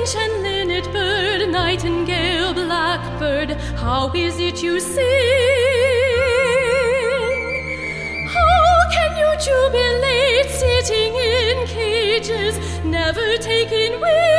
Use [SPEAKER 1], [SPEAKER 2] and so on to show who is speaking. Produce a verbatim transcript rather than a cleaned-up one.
[SPEAKER 1] finch and linnet bird, nightingale, blackbird, how is it you sing? How can you jubilate sitting in cages, never taking wing?